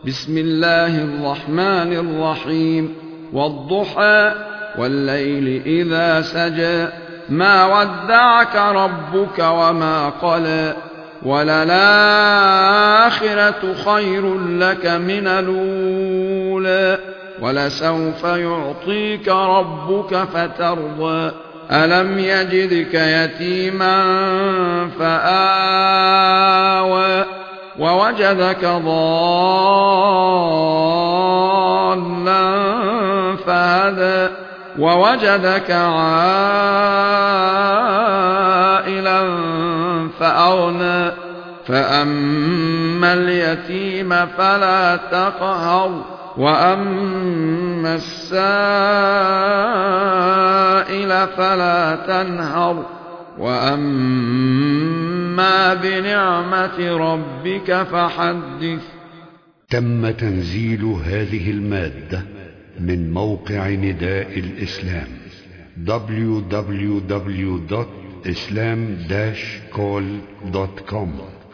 بسم الله الرحمن الرحيم. والضحى والليل إذا سجى ما ودعك ربك وما قلى وللآخرة خير لك من الأولى ولسوف يعطيك ربك فترضى ألم يجدك يتيما فآوى ووجدك ضالا فهدى ووجدك عائلا فأغنى فأما اليتيم فلا تقهر وأما السائل فلا تنهر وأما بنعمة ربك فحدث. تم تنزيل هذه المادة من موقع نداء الإسلام www.islam-call.com